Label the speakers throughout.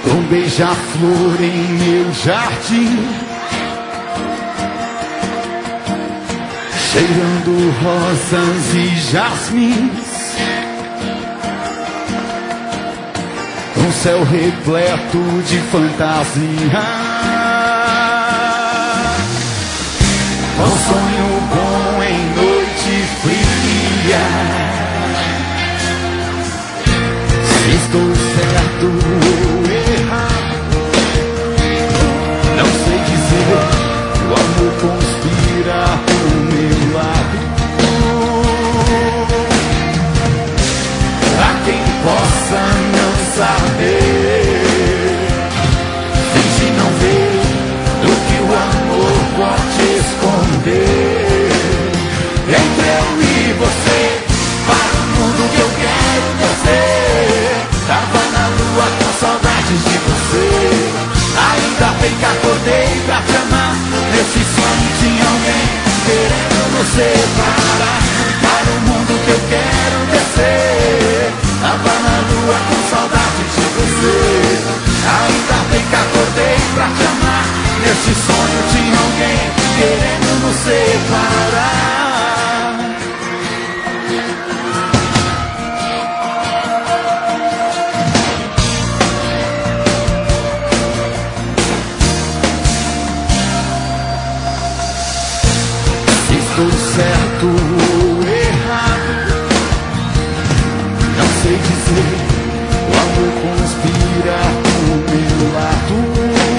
Speaker 1: Um beija-flor em meu jardim, cheirando rosas e jasmins. Um céu repleto de fantasia. Um sonho bom em noite fria. Se estou certo ou errado, não sei dizer. O amor conspira pro meu lado. Pra quem possa não saber, finge não ver o que o amor pode esconder. Entre eu e você, para o mundo que eu quero descer. Tava na lua com saudades de você. Ainda bem que acordei pra te amar. Nesse sonho tinha alguém querendo nos separar. Para o mundo que eu quero descer. Tava na lua com saudade de você. Ainda bem que acordei pra te amar. Nesse sonho tinha alguém querendo nos separar. Se estou certo ou errado, não sei dizer. O amor conspira pro meu lado.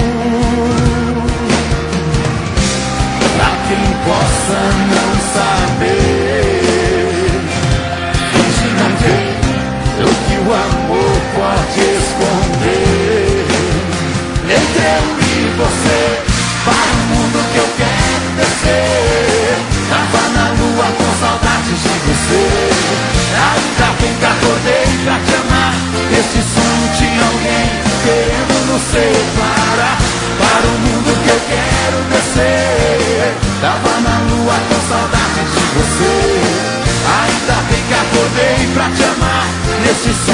Speaker 1: Pra quem possa não saber, finge não ver o que o amor pode esconder. Entre eu e você, para o mundo que eu quero descer. Tava na lua com saudades de você. Ainda bem que acordei pra te amar. Esse sonho tinha alguém querendo nos separar. Para o mundo que eu quero descer. Tava na lua com saudades de você. Ainda bem que acordei pra te amar. Nesse sonho